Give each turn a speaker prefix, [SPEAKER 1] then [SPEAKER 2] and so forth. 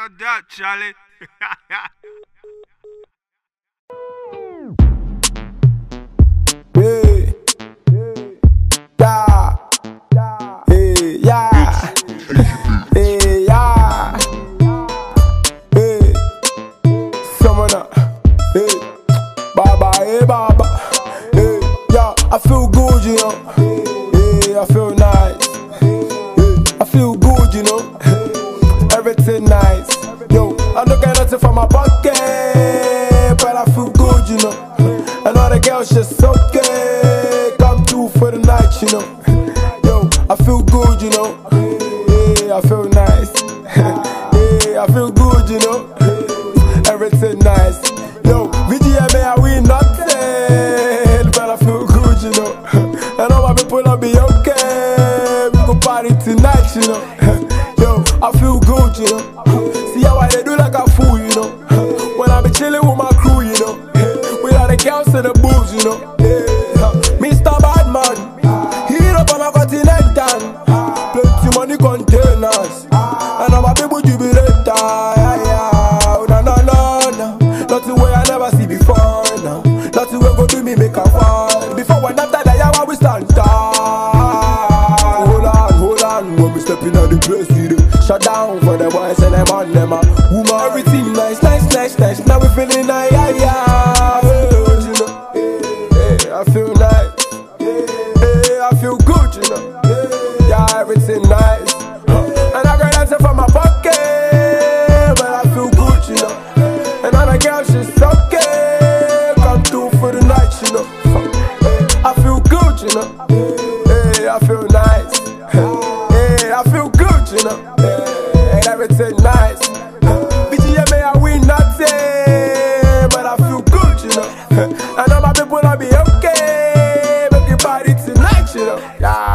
[SPEAKER 1] about that, Charlie.
[SPEAKER 2] Hey, yeah, hey, yeah, hey, yeah, hey, someone up, hey, baba, hey, baba, hey, yeah, I feel good, you know, hey, I feel nice, hey, I feel good, you know, everything nice, yo, I don't get nothing from my pocket, but I feel good, you know. And all the girls just okay. Come through for the night, you know. Yo, I feel good, you know. Yeah, I feel nice. Yeah, I feel good, you know. Everything nice. Yo, VGMA, I win nothing, but I feel good, you know. And all my people will be okay. We go party tonight, you know. Yo, I feel good, you know. See how I do like a fool, you know. When I be chilling with my crew, you know. The girls and the boobs, you know. Yeah. Mr. Badman, hit up on a continental. Plenty money containers. And all my people jubilate. Yeah, yeah. No, no, no, no. Nothing way I never see before. No. Nothing way go do me make a fall. Before and after that, yeah, we stand tall. Hold on. When we step in the place, we do shut down for the boys and them on them. Woman, everything nice. Now we feeling nice, yeah. I feel nice, yeah, I feel good, you know, yeah, everything nice, and I got answer from my pocket, but I feel good, you know, and all the girls just okay, come through for the night, you know, I feel good, you know, yeah, I feel nice, yeah, I feel good, you know, yeah, and everything nice, BGMA I win nothing, but I feel good, you know, and all my people will be okay. Party tonight, you know. Yeah.